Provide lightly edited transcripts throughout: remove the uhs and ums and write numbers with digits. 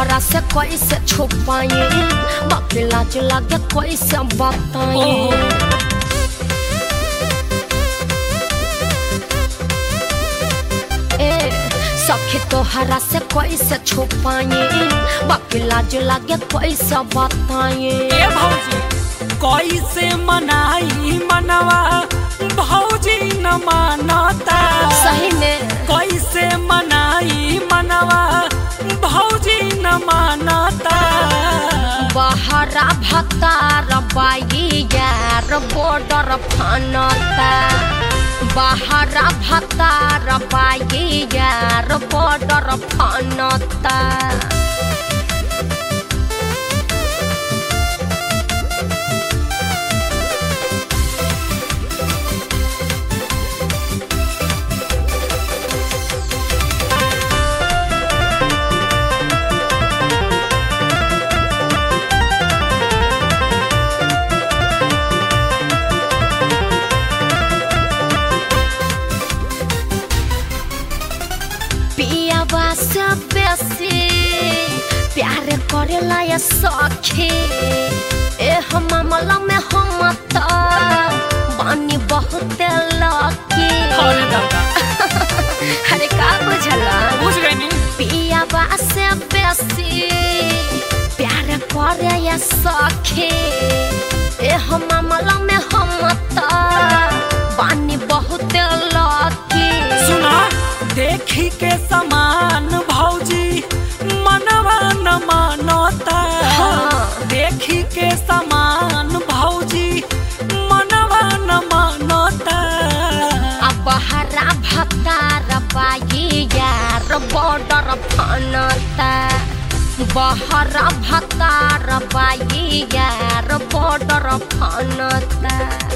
तोहरा से कैसे छुपाए बाकी लाज लागे कैसे बताए सखी तोहरा से कैसे छुपाए बाकी लाज लागे कैसे बताए भौजी कैसे मनाई मनवा भौजी न मानता सही में कैसे मनाई मनवा भौजी न मानता बहरा भतार बाई यार बॉर्डर फानता बहरा भतार बाई यार बॉर्डर फानता से बेसी प्यार करेला या सखी हम मामला में हम तो बानी बहुत लकी अरे का बुझला बुझ गई पियावा से बेसी प्यार करे या सखी हम मामला में हम तो बानी बहुत लकी सुना देखी के समान भौजी मनवा न मानता देखी के समान भौजी मनवा न मानता अब बहरा भतार बाई यार बॉर्डर फानता बहरा भतार बाई यार बॉर्डर फानता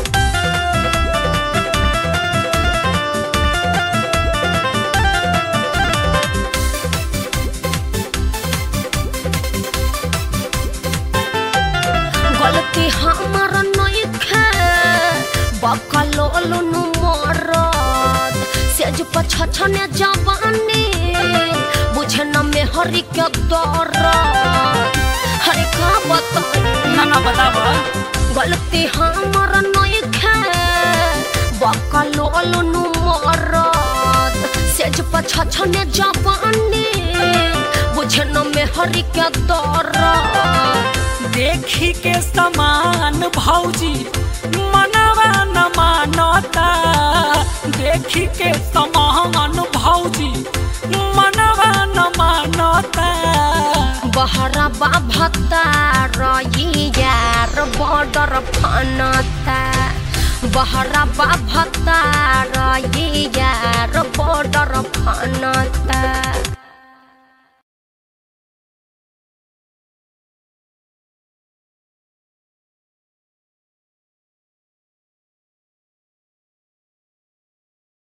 हमर नइखे बकलोल नु मरद सेज पछछने जवानी बुझे न मेहरी के दर्द हरे का बताई ना बतावा गलती हमर नइखे बकलोल नु मरद सेज पछछने जवानी बुझे न मेहरी के दर्द देखी के समान भौजी मनवा न मानता देखी के समान भौजी मनवा न मानता बहरा भतार यार बॉर्डर फानता बहरा भतार यार बॉर्डर फानता